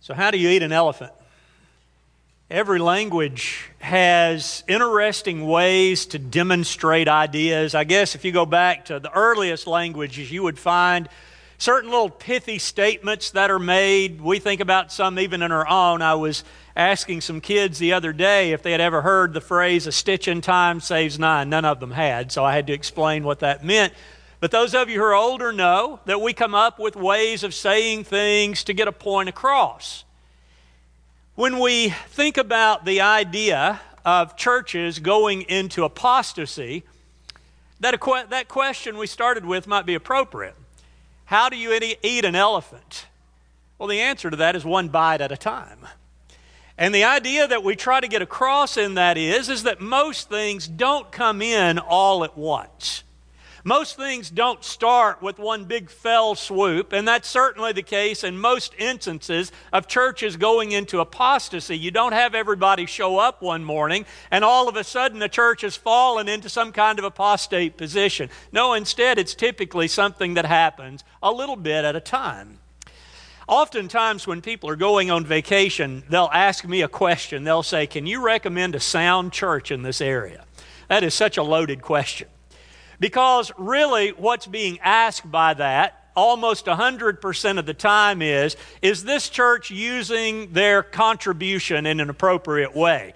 So how do you eat an elephant? Every language has interesting ways to demonstrate ideas. I guess if you go back to the earliest languages, you would find certain little pithy statements that are made. We think about some even in our own. I was asking some kids the other day if they had ever heard the phrase, "a stitch in time saves nine." None of them had, so I had to explain what that meant. But those of you who are older know that we come up with ways of saying things to get a point across. When we think about the idea of churches going into apostasy, that question we started with might be appropriate. How do you eat an elephant? Well, the answer to that is one bite at a time. And the idea that we try to get across in that is that most things don't come in all at once. Most things don't start with one big fell swoop, and that's certainly the case in most instances of churches going into apostasy. You don't have everybody show up one morning, and all of a sudden the church has fallen into some kind of apostate position. No, instead it's typically something that happens a little bit at a time. Oftentimes when people are going on vacation, they'll ask me a question. They'll say, "Can you recommend a sound church in this area?" That is such a loaded question. Because really what's being asked by that almost 100% of the time is this church using their contribution in an appropriate way?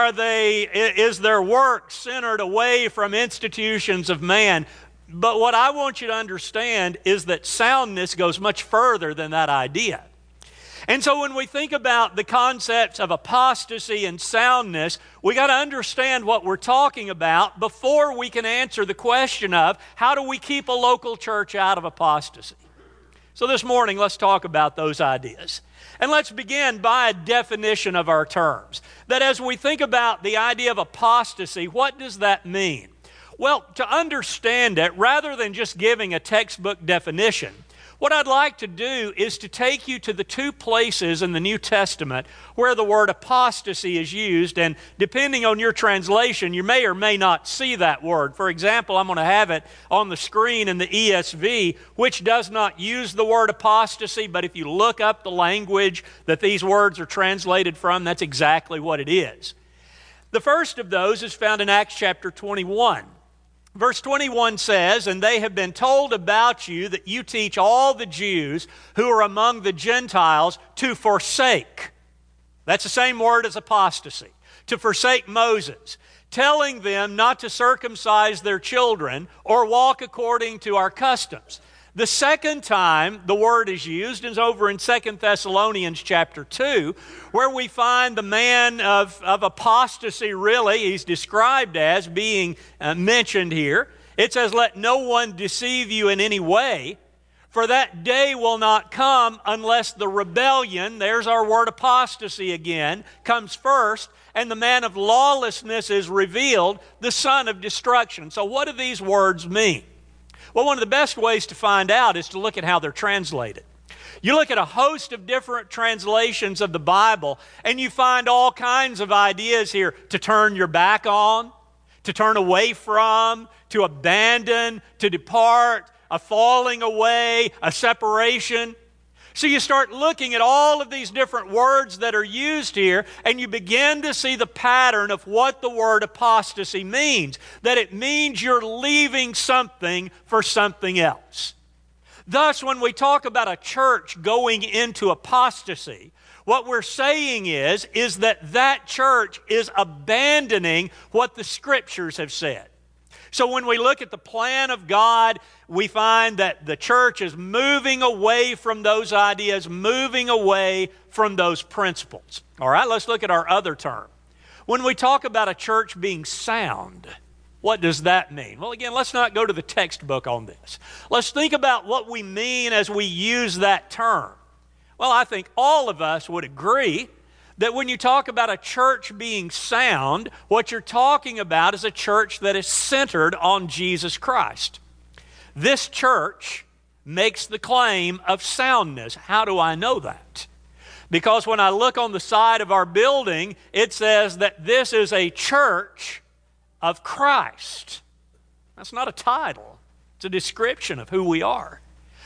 Is their work centered away from institutions of man? But what I want you to understand is that soundness goes much further than that idea. And so when we think about the concepts of apostasy and soundness, we got to understand what we're talking about before we can answer the question of how do we keep a local church out of apostasy. So this morning, let's talk about those ideas. And let's begin by a definition of our terms. That as we think about the idea of apostasy, what does that mean? Well, to understand it, rather than just giving a textbook definition, what I'd like to do is to take you to the two places in the New Testament where the word apostasy is used, and depending on your translation, you may or may not see that word. For example, I'm going to have it on the screen in the ESV, which does not use the word apostasy, but if you look up the language that these words are translated from, that's exactly what it is. The first of those is found in Acts chapter 21. Verse 21 says, "And they have been told about you that you teach all the Jews who are among the Gentiles to forsake." That's the same word as apostasy. To forsake Moses, telling them not to circumcise their children or walk according to our customs. The second time the word is used is over in 2 Thessalonians chapter 2, where we find the man of apostasy, really, he's described as being mentioned here. It says, "Let no one deceive you in any way, for that day will not come unless the rebellion," there's our word apostasy again, "comes first, and the man of lawlessness is revealed, the son of destruction." So what do these words mean? Well, one of the best ways to find out is to look at how they're translated. You look at a host of different translations of the Bible, and you find all kinds of ideas here: to turn your back on, to turn away from, to abandon, to depart, a falling away, a separation. So you start looking at all of these different words that are used here, and you begin to see the pattern of what the word apostasy means. That it means you're leaving something for something else. Thus, when we talk about a church going into apostasy, what we're saying is that church is abandoning what the Scriptures have said. So when we look at the plan of God, we find that the church is moving away from those ideas, moving away from those principles. All right, let's look at our other term. When we talk about a church being sound, what does that mean? Well, again, let's not go to the textbook on this. Let's think about what we mean as we use that term. Well, I think all of us would agree that when you talk about a church being sound, what you're talking about is a church that is centered on Jesus Christ. This church makes the claim of soundness. How do I know that? Because when I look on the side of our building, it says that this is a church of Christ. That's not a title. It's a description of who we are.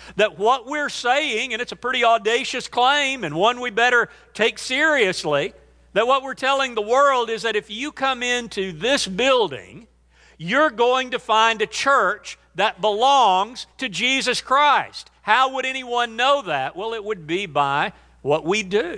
that what we're saying, and it's a pretty audacious claim and one we better take seriously, that what we're telling the world is that if you come into this building, you're going to find a church that belongs to Jesus Christ. How would anyone know that? Well, it would be by what we do.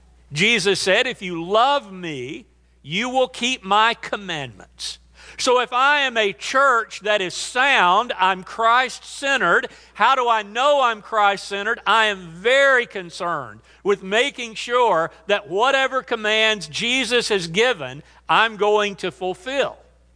Jesus said, if you love me, you will keep my commandments. So if I am a church that is sound, I'm Christ-centered. How do I know I'm Christ-centered? I am very concerned with making sure that whatever commands Jesus has given, I'm going to fulfill.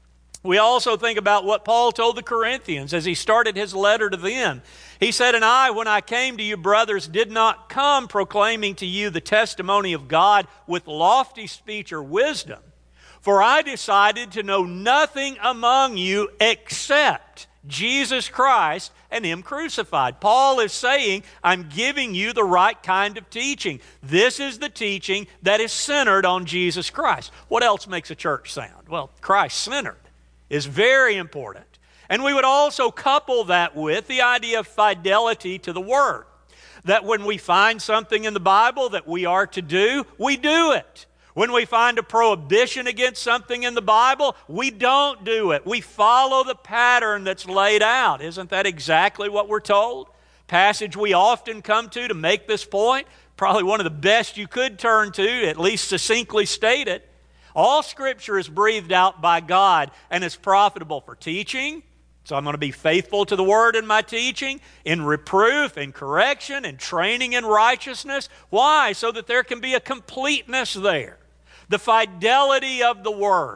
We also think about what Paul told the Corinthians as he started his letter to them. He said, and I, when I came to you, brothers, did not come proclaiming to you the testimony of God with lofty speech or wisdom. For I decided to know nothing among you except Jesus Christ and Him crucified. Paul is saying, I'm giving you the right kind of teaching. This is the teaching that is centered on Jesus Christ. What else makes a church sound? Well, Christ-centered is very important. And we would also couple that with the idea of fidelity to the Word. That when we find something in the Bible that we are to do, we do it. When we find a prohibition against something in the Bible, we don't do it. We follow the pattern that's laid out. Isn't that exactly what we're told? Passage we often come to make this point, probably one of the best you could turn to, at least succinctly stated. All Scripture is breathed out by God and is profitable for teaching. So I'm going to be faithful to the Word in my teaching, in reproof, in correction, in training in righteousness. Why? So that there can be a completeness there. The fidelity of the Word.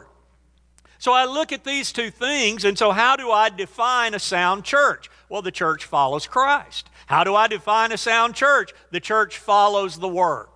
So I look at these two things, and so how do I define a sound church? Well, the church follows Christ. How do I define a sound church? The church follows the Word.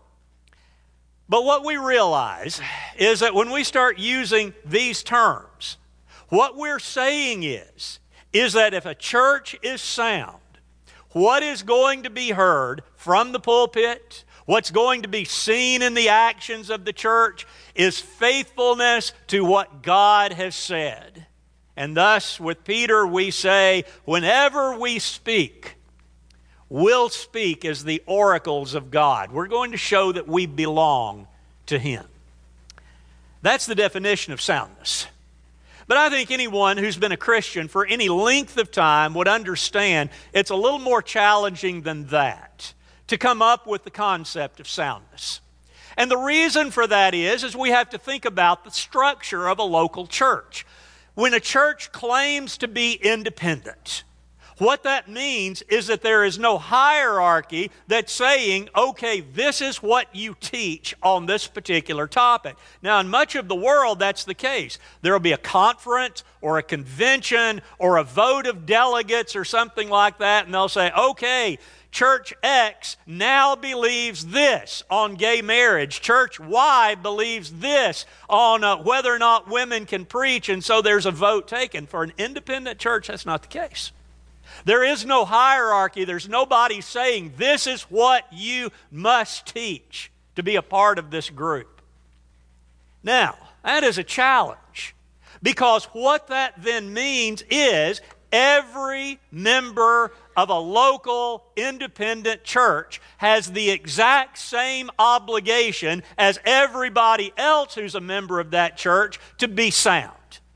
But what we realize is that when we start using these terms, what we're saying is that if a church is sound, what is going to be heard from the pulpit, what's going to be seen in the actions of the church is faithfulness to what God has said. And thus, with Peter, we say, whenever we speak, we'll speak as the oracles of God. We're going to show that we belong to Him. That's the definition of soundness. But I think anyone who's been a Christian for any length of time would understand it's a little more challenging than that to come up with the concept of soundness. And the reason for that is we have to think about the structure of a local church. When a church claims to be independent, what that means is that there is no hierarchy that's saying, okay, this is what you teach on this particular topic. Now, in much of the world, that's the case. There will be a conference or a convention or a vote of delegates or something like that, and they'll say, okay, Church X now believes this on gay marriage. Church Y believes this on whether or not women can preach, and so there's a vote taken. For an independent church, that's not the case. There is no hierarchy. There's nobody saying this is what you must teach to be a part of this group. Now, that is a challenge because what that then means is every member of a local independent church has the exact same obligation as everybody else who's a member of that church to be sound.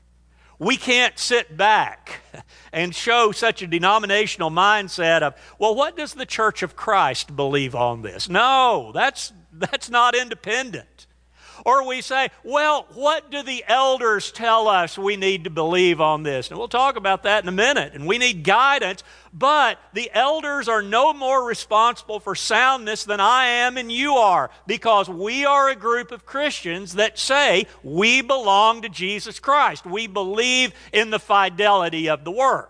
We can't sit back and show such a denominational mindset of, well, what does the Church of Christ believe on this? No, that's not independent. Or we say, well, what do the elders tell us we need to believe on this? And we'll talk about that in a minute. And we need guidance, but the elders are no more responsible for soundness than I am and you are, because we are a group of Christians that say we belong to Jesus Christ. We believe in the fidelity of the Word.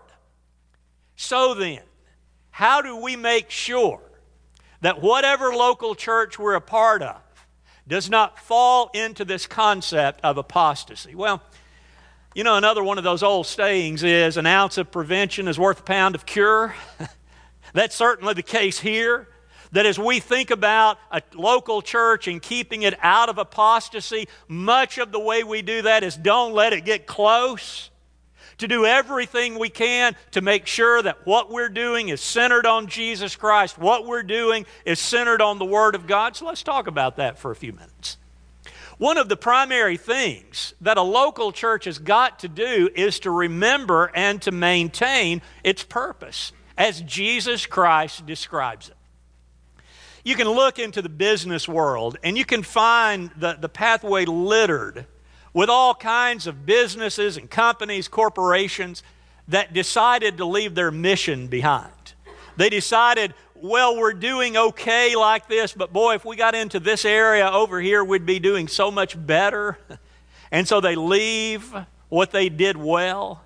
So then, how do we make sure that whatever local church we're a part of does not fall into this concept of apostasy? Well, you know, another one of those old sayings is an ounce of prevention is worth a pound of cure. That's certainly the case here. That as we think about a local church and keeping it out of apostasy, much of the way we do that is don't let it get close. to do everything we can to make sure that what we're doing is centered on Jesus Christ, what we're doing is centered on the Word of God. So let's talk about that for a few minutes. One of the primary things that a local church has got to do is to remember and to maintain its purpose as Jesus Christ describes it. You can look into the business world and you can find the pathway littered with all kinds of businesses and companies, corporations that decided to leave their mission behind. They decided, well, we're doing okay like this, but boy, if we got into this area over here, we'd be doing so much better. And so they leave what they did well.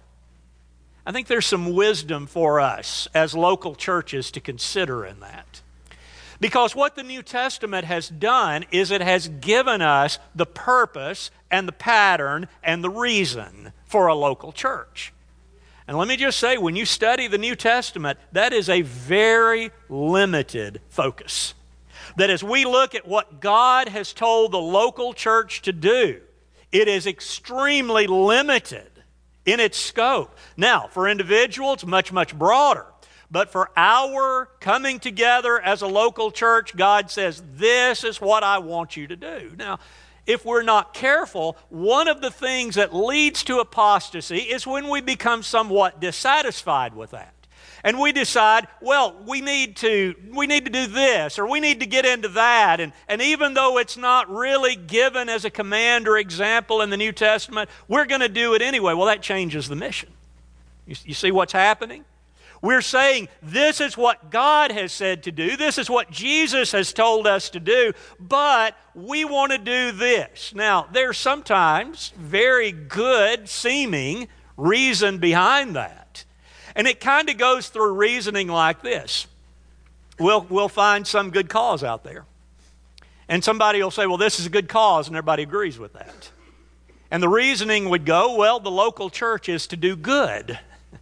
I think there's some wisdom for us as local churches to consider in that. Because what the New Testament has done is it has given us the purpose and the pattern and the reason for a local church. And let me just say, when you study the New Testament, that is a very limited focus. That as we look at what God has told the local church to do, it is extremely limited in its scope. Now, for individuals, much, much broader. But for our coming together as a local church, God says, this is what I want you to do. Now, if we're not careful, one of the things that leads to apostasy is when we become somewhat dissatisfied with that. And we decide, well, we need to do this, or we need to get into that. And even though it's not really given as a command or example in the New Testament, we're going to do it anyway. Well, that changes the mission. You see what's happening? We're saying this is what God has said to do. This is what Jesus has told us to do, but we want to do this. Now, there's sometimes very good seeming reason behind that. And it kind of goes through reasoning like this. We'll find some good cause out there. And somebody will say, well, this is a good cause, and everybody agrees with that. And the reasoning would go, well, the local church is to do good.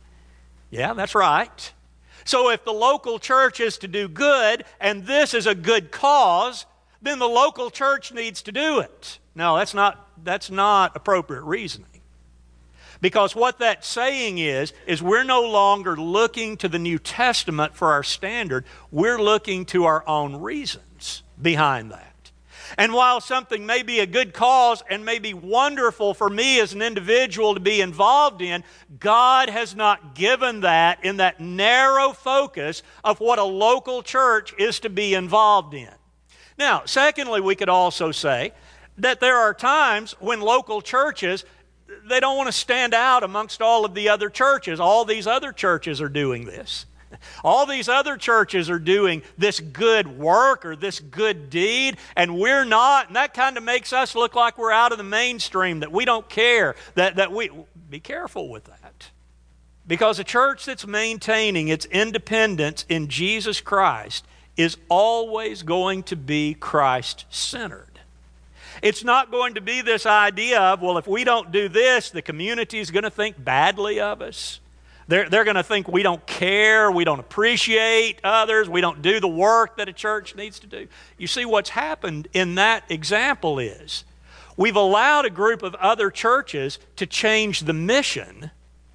Yeah, that's right. So if the local church is to do good, and this is a good cause, then the local church needs to do it. No, that's not appropriate reasoning. Because what that's saying is we're no longer looking to the New Testament for our standard. We're looking to our own reasons behind that. And while something may be a good cause and may be wonderful for me as an individual to be involved in, God has not given that in that narrow focus of what a local church is to be involved in. Now, secondly, we could also say that there are times when local churches, they don't want to stand out amongst all of the other churches. All these other churches are doing this. All these other churches are doing this good work or this good deed, and we're not, and that kind of makes us look like we're out of the mainstream, that we don't care, that we be careful with that. Because a church that's maintaining its independence in Jesus Christ is always going to be Christ-centered. It's not going to be this idea of, well, if we don't do this, the community is going to think badly of us. They're going to think we don't care, we don't appreciate others, we don't do the work that a church needs to do. You see, what's happened in that example is we've allowed a group of other churches to change the mission,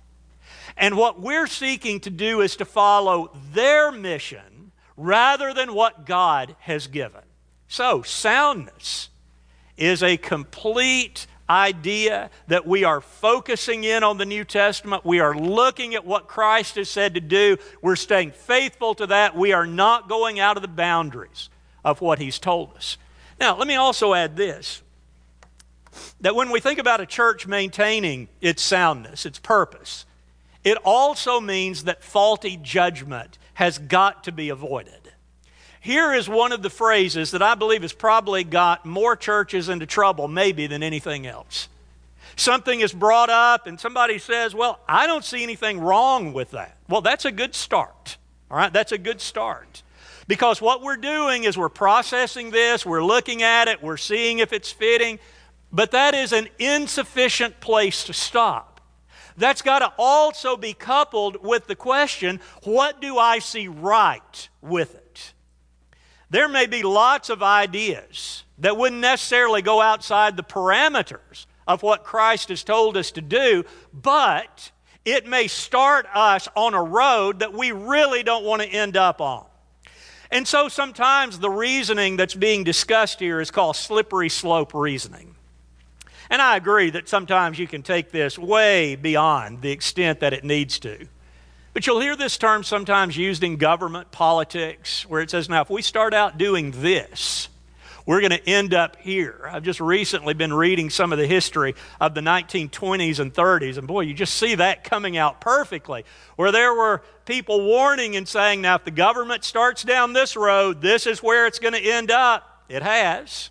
and what we're seeking to do is to follow their mission rather than what God has given. So, soundness is a complete idea that we are focusing in on the New Testament. We are looking at what Christ has said to do. We're staying faithful to that. We are not going out of the boundaries of what He's told us. Now, let me also add this, that when we think about a church maintaining its soundness, its purpose, it also means that faulty judgment has got to be avoided. Here is one of the phrases that I believe has probably got more churches into trouble maybe than anything else. Something is brought up and somebody says, well, I don't see anything wrong with that. Well, that's a good start. All right, that's a good start. Because what we're doing is we're processing this, we're looking at it, we're seeing if it's fitting, but that is an insufficient place to stop. That's got to also be coupled with the question, what do I see right with it? There may be lots of ideas that wouldn't necessarily go outside the parameters of what Christ has told us to do, but it may start us on a road that we really don't want to end up on. And so sometimes the reasoning that's being discussed here is called slippery slope reasoning. And I agree that sometimes you can take this way beyond the extent that it needs to. But you'll hear this term sometimes used in government politics, where it says, now if we start out doing this, we're going to end up here. I've just recently been reading some of the history of the 1920s and 30s, and boy, you just see that coming out perfectly, where there were people warning and saying, now if the government starts down this road, this is where it's going to end up. It has.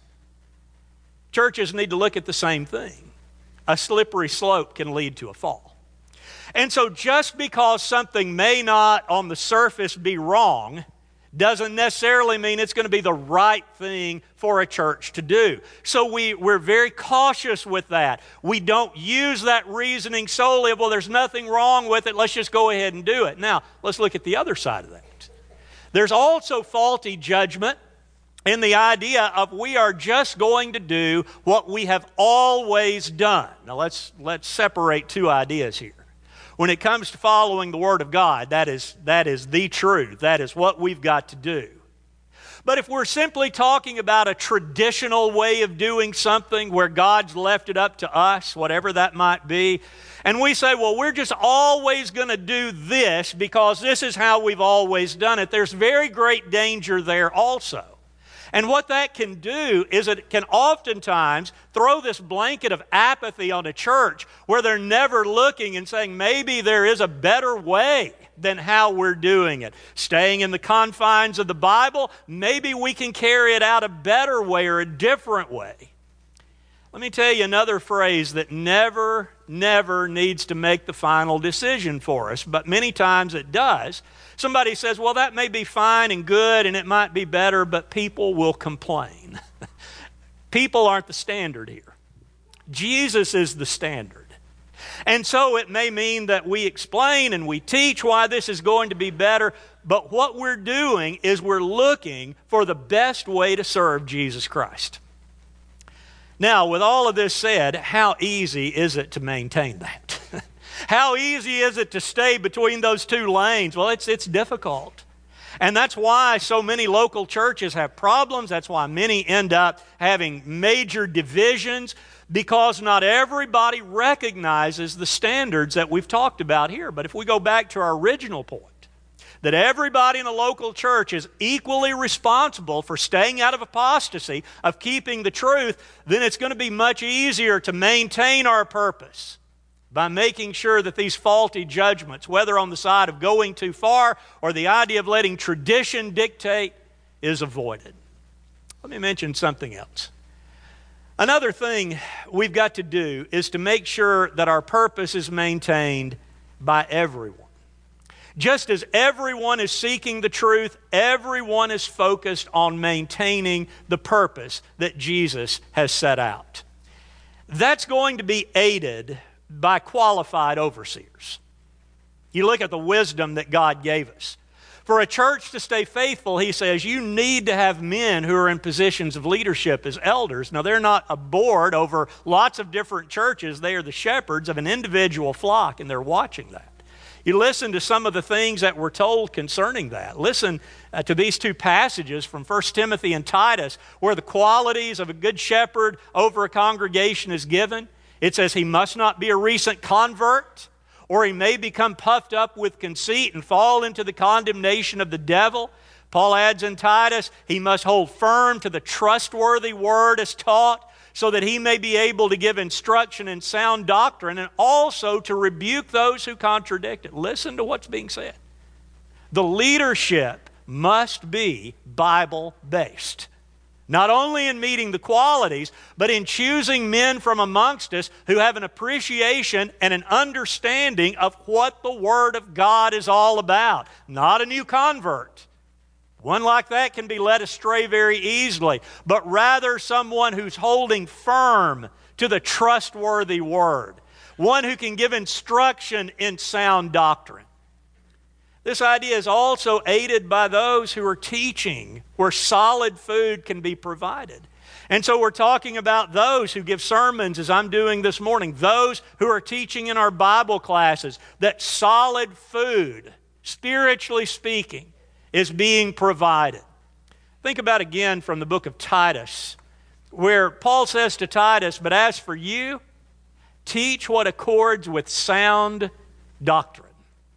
Churches need to look at the same thing. A slippery slope can lead to a fall. And so just because something may not on the surface be wrong doesn't necessarily mean it's going to be the right thing for a church to do. So we're very cautious with that. We don't use that reasoning solely of, well, there's nothing wrong with it, let's just go ahead and do it. Now, let's look at the other side of that. There's also faulty judgment in the idea of we are just going to do what we have always done. Now, let's separate two ideas here. When it comes to following the Word of God, that is the truth. That is what we've got to do. But if we're simply talking about a traditional way of doing something where God's left it up to us, whatever that might be, and we say, well, we're just always going to do this because this is how we've always done it, there's very great danger there also. And what that can do is it can oftentimes throw this blanket of apathy on a church where they're never looking and saying, maybe there is a better way than how we're doing it. Staying in the confines of the Bible, maybe we can carry it out a better way or a different way. Let me tell you another phrase that never needs to make the final decision for us, but many times it does. Somebody says, well, that may be fine and good and it might be better, but people will complain. People aren't the standard here. Jesus is the standard. And so it may mean that we explain and we teach why this is going to be better, but what we're doing is we're looking for the best way to serve Jesus Christ. Now, with all of this said, how easy is it to maintain that? How easy is it to stay between those two lanes? Well, it's difficult. And that's why so many local churches have problems. That's why many end up having major divisions, because not everybody recognizes the standards that we've talked about here. But if we go back to our original point, that everybody in a local church is equally responsible for staying out of apostasy, of keeping the truth, then it's going to be much easier to maintain our purpose by making sure that these faulty judgments, whether on the side of going too far or the idea of letting tradition dictate, is avoided. Let me mention something else. Another thing we've got to do is to make sure that our purpose is maintained by everyone. Just as everyone is seeking the truth, everyone is focused on maintaining the purpose that Jesus has set out. That's going to be aided by qualified overseers. You look at the wisdom that God gave us. For a church to stay faithful, he says, you need to have men who are in positions of leadership as elders. Now, they're not a board over lots of different churches. They are the shepherds of an individual flock, and they're watching that. You listen to some of the things that we're told concerning that. Listen to these two passages from 1 Timothy and Titus, where the qualities of a good shepherd over a congregation is given. It says he must not be a recent convert, or he may become puffed up with conceit and fall into the condemnation of the devil. Paul adds in Titus, he must hold firm to the trustworthy word as taught, so that he may be able to give instruction in sound doctrine and also to rebuke those who contradict it. Listen to what's being said. The leadership must be Bible-based. Not only in meeting the qualities, but in choosing men from amongst us who have an appreciation and an understanding of what the Word of God is all about. Not a new convert. One like that can be led astray very easily, but rather someone who's holding firm to the trustworthy Word. One who can give instruction in sound doctrine. This idea is also aided by those who are teaching, where solid food can be provided. And so we're talking about those who give sermons, as I'm doing this morning, those who are teaching in our Bible classes, that solid food, spiritually speaking, is being provided. Think about again from the book of Titus, where Paul says to Titus, "But as for you, teach what accords with sound doctrine."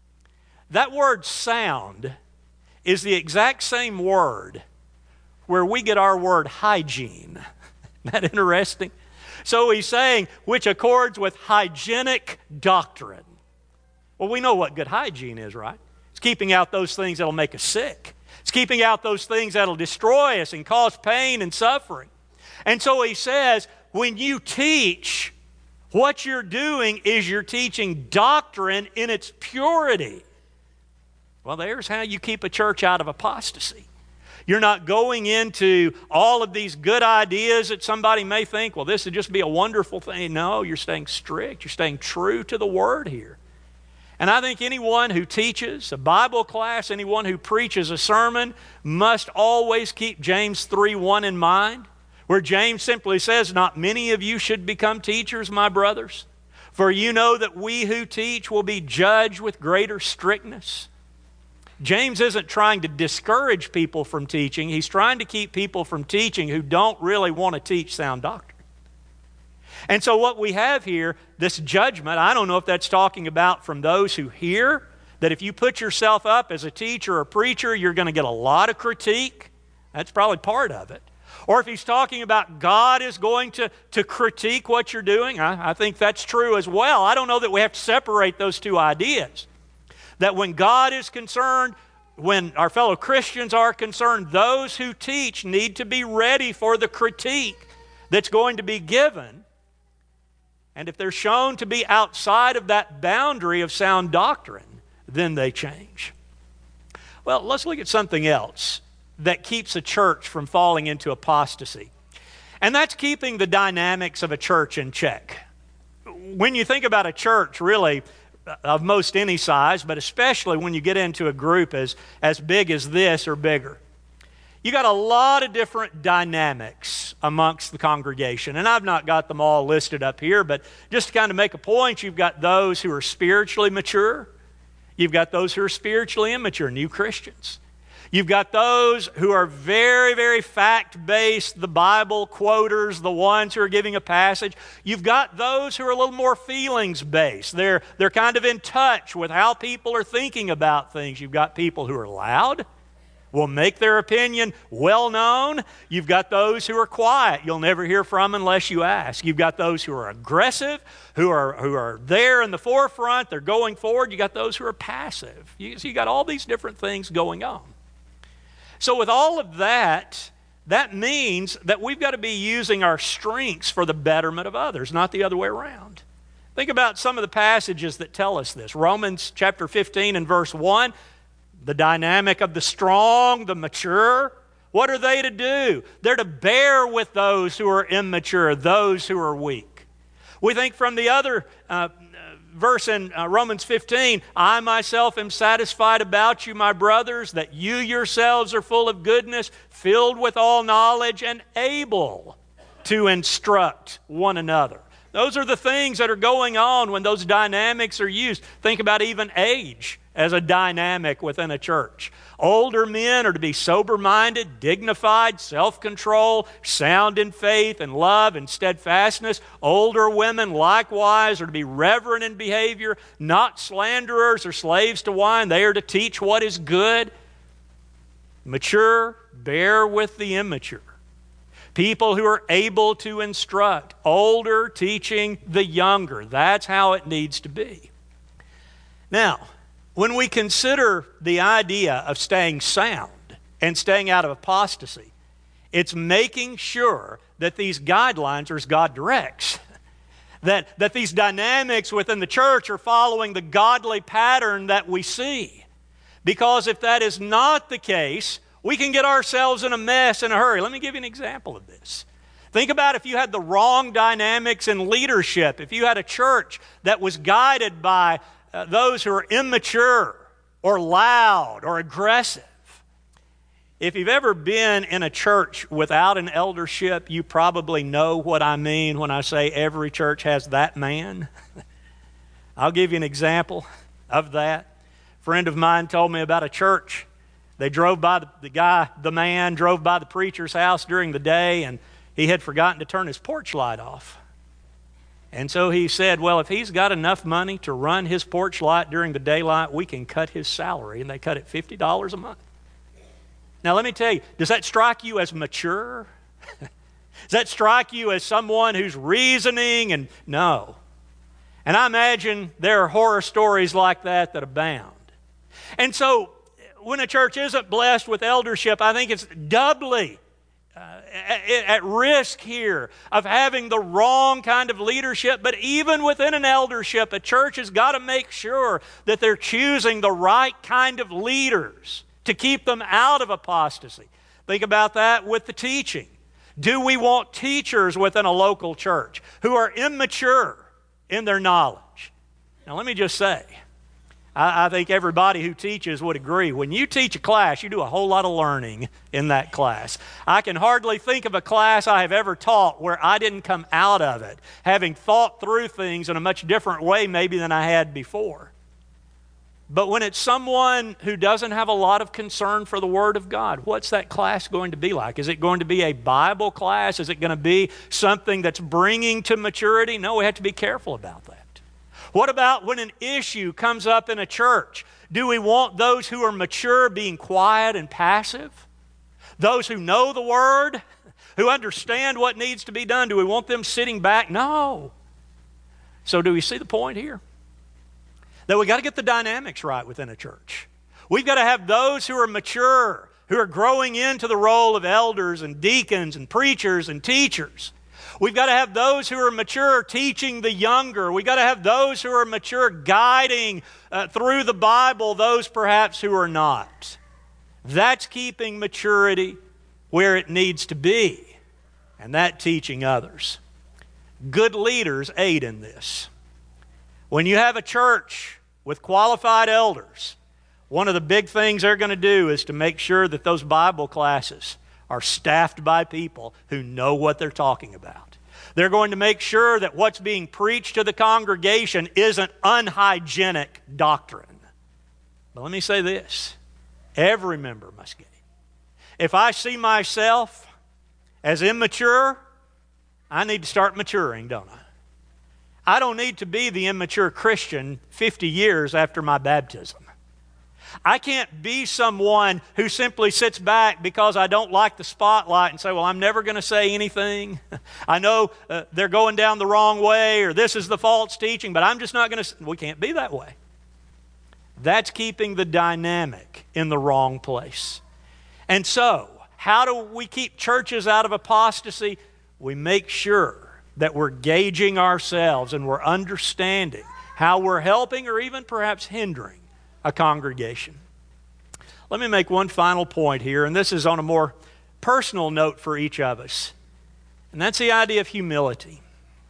That word sound is the exact same word where we get our word hygiene. Isn't that interesting? So he's saying, which accords with hygienic doctrine. Well, we know what good hygiene is, right? It's keeping out those things that'll make us sick. It's keeping out those things that'll destroy us and cause pain and suffering. And so he says, when you teach, what you're doing is you're teaching doctrine in its purity. Well, there's how you keep a church out of apostasy. You're not going into all of these good ideas that somebody may think, well, this would just be a wonderful thing. No, you're staying strict. You're staying true to the Word here. And I think anyone who teaches a Bible class, anyone who preaches a sermon, must always keep James 3:1 in mind, where James simply says, "Not many of you should become teachers, my brothers, for you know that we who teach will be judged with greater strictness." James isn't trying to discourage people from teaching. He's trying to keep people from teaching who don't really want to teach sound doctrine. And so what we have here, this judgment, I don't know if that's talking about from those who hear, that if you put yourself up as a teacher or preacher, you're going to get a lot of critique. That's probably part of it. Or if he's talking about God is going to critique what you're doing, I think that's true as well. I don't know that we have to separate those two ideas. That when God is concerned, when our fellow Christians are concerned, those who teach need to be ready for the critique that's going to be given. And if they're shown to be outside of that boundary of sound doctrine, then they change. Well, let's look at something else that keeps a church from falling into apostasy. And that's keeping the dynamics of a church in check. When you think about a church, really, of most any size, but especially when you get into a group as big as this or bigger, you got a lot of different dynamics amongst the congregation. And I've not got them all listed up here, but just to kind of make a point, you've got those who are spiritually mature. You've got those who are spiritually immature, new Christians. You've got those who are very, very fact-based, the Bible quoters, the ones who are giving a passage. You've got those who are a little more feelings-based. They're kind of in touch with how people are thinking about things. You've got people who are loud, will make their opinion well known. You've got those who are quiet, you'll never hear from unless you ask. You've got those who are aggressive, who are there in the forefront, they're going forward. You got those who are passive. You got all these different things going on. So with all of that, that means that we've got to be using our strengths for the betterment of others, not the other way around. Think about some of the passages that tell us this. Romans chapter 15 and verse 1, the dynamic of the strong, the mature. What are they to do? They're to bear with those who are immature, those who are weak. We think from the other verse in Romans 15, I myself am satisfied about you, my brothers, that you yourselves are full of goodness, filled with all knowledge, and able to instruct one another. Those are the things that are going on when those dynamics are used. Think about even age as a dynamic within a church. Older men are to be sober-minded, dignified, self-control, sound in faith and love and steadfastness. Older women likewise are to be reverent in behavior, not slanderers or slaves to wine. They are to teach what is good. Mature, bear with the immature. People who are able to instruct. Older teaching the younger. That's how it needs to be. Now, when we consider the idea of staying sound and staying out of apostasy, it's making sure that these guidelines are as God directs. That these dynamics within the church are following the godly pattern that we see. Because if that is not the case, we can get ourselves in a mess in a hurry. Let me give you an example of this. Think about if you had the wrong dynamics in leadership, if you had a church that was guided by those who are immature, or loud or aggressive. If you've ever been in a church without an eldership, you probably know what I mean when I say every church has that man. I'll give you an example of that. A friend of mine told me about a church. They drove by the man drove by the preacher's house during the day, and he had forgotten to turn his porch light off. And so he said, well, if he's got enough money to run his porch light during the daylight, we can cut his salary. And they cut it $50 a month. Now, let me tell you, does that strike you as mature? Does that strike you as someone who's reasoning? And no. And I imagine there are horror stories like that abound. And so, when a church isn't blessed with eldership, I think it's doubly at risk here of having the wrong kind of leadership. But even within an eldership, a church has got to make sure that they're choosing the right kind of leaders to keep them out of apostasy. Think about that with the teaching. Do we want teachers within a local church who are immature in their knowledge? Now, let me just say, I think everybody who teaches would agree. When you teach a class, you do a whole lot of learning in that class. I can hardly think of a class I have ever taught where I didn't come out of it having thought through things in a much different way maybe than I had before. But when it's someone who doesn't have a lot of concern for the Word of God, what's that class going to be like? Is it going to be a Bible class? Is it going to be something that's bringing to maturity? No, we have to be careful about that. What about when an issue comes up in a church? Do we want those who are mature being quiet and passive? Those who know the Word, who understand what needs to be done, do we want them sitting back? No. So do we see the point here? That we've got to get the dynamics right within a church. We've got to have those who are mature, who are growing into the role of elders and deacons and preachers and teachers. We've got to have those who are mature teaching the younger. We've got to have those who are mature guiding through the Bible those perhaps who are not. That's keeping maturity where it needs to be, and that teaching others. Good leaders aid in this. When you have a church with qualified elders, one of the big things they're going to do is to make sure that those Bible classes are staffed by people who know what they're talking about. They're going to make sure that what's being preached to the congregation isn't unhygienic doctrine. But let me say this, every member must gain. If I see myself as immature, I need to start maturing, don't I? I don't need to be the immature Christian 50 years after my baptism. I can't be someone who simply sits back because I don't like the spotlight and say, well, I'm never going to say anything. I know they're going down the wrong way, or this is the false teaching, but I'm just not going to. We can't be that way. That's keeping the dynamic in the wrong place. And so, how do we keep churches out of apostasy? We make sure that we're gauging ourselves and we're understanding how we're helping or even perhaps hindering a congregation. Let me make one final point here, and this is on a more personal note for each of us, and that's the idea of humility.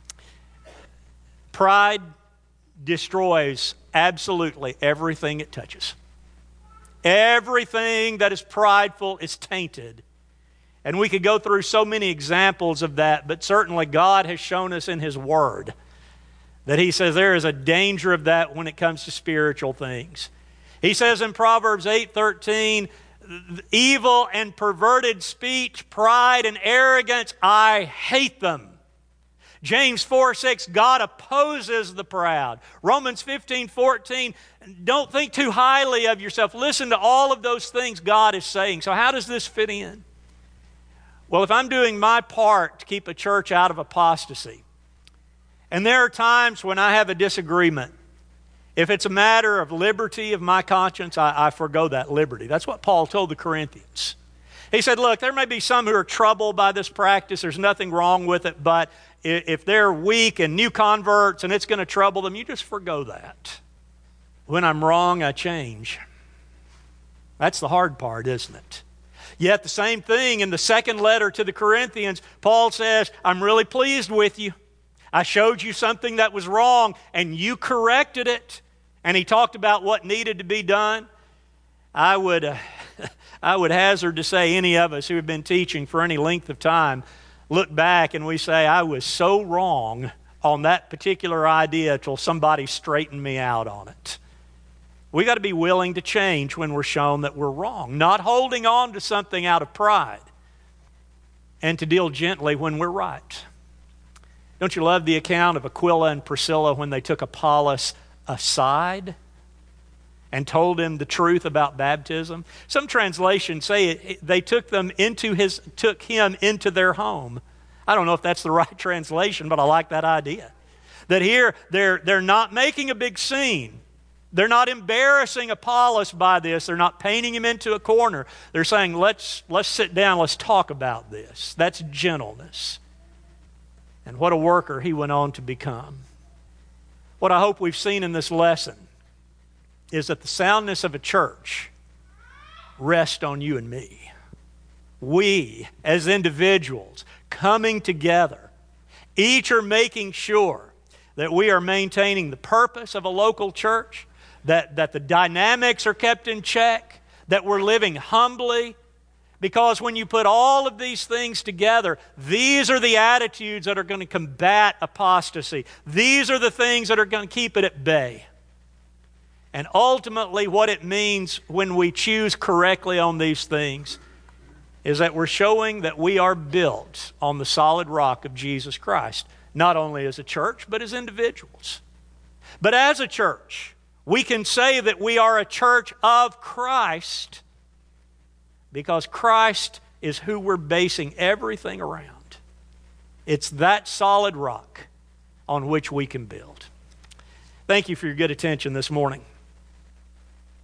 Pride destroys absolutely everything it touches. Everything that is prideful is tainted. And we could go through so many examples of that, but certainly God has shown us in His Word that He says there is a danger of that when it comes to spiritual things. He says in Proverbs 8:13, evil and perverted speech, pride and arrogance, I hate them. James 4:6, God opposes the proud. Romans 15:14, don't think too highly of yourself. Listen to all of those things God is saying. So how does this fit in? Well, if I'm doing my part to keep a church out of apostasy, and there are times when I have a disagreement, if it's a matter of liberty of my conscience, I forgo that liberty. That's what Paul told the Corinthians. He said, look, there may be some who are troubled by this practice. There's nothing wrong with it, but if they're weak and new converts and it's going to trouble them, you just forgo that. When I'm wrong, I change. That's the hard part, isn't it? Yet the same thing in the second letter to the Corinthians, Paul says, I'm really pleased with you. I showed you something that was wrong and you corrected it. And he talked about what needed to be done. I would hazard to say any of us who have been teaching for any length of time look back and we say, I was so wrong on that particular idea till somebody straightened me out on it. We got to be willing to change when we're shown that we're wrong, not holding on to something out of pride, and to deal gently when we're right. Don't you love the account of Aquila and Priscilla when they took Apollos aside and told him the truth about baptism? Some translations say they took him into their home. I don't know if that's the right translation, but I like that idea. That here they're not making a big scene. They're not embarrassing Apollos by this. They're not painting him into a corner. They're saying, let's sit down, let's talk about this. That's gentleness. And what a worker he went on to become. What I hope we've seen in this lesson is that the soundness of a church rests on you and me. We, as individuals, coming together, each are making sure that we are maintaining the purpose of a local church, that the dynamics are kept in check, that we're living humbly. Because when you put all of these things together, these are the attitudes that are going to combat apostasy. These are the things that are going to keep it at bay. And ultimately, what it means when we choose correctly on these things is that we're showing that we are built on the solid rock of Jesus Christ, not only as a church, but as individuals. But as a church, we can say that we are a church of Christ because Christ is who we're basing everything around. It's that solid rock on which we can build. Thank you for your good attention this morning.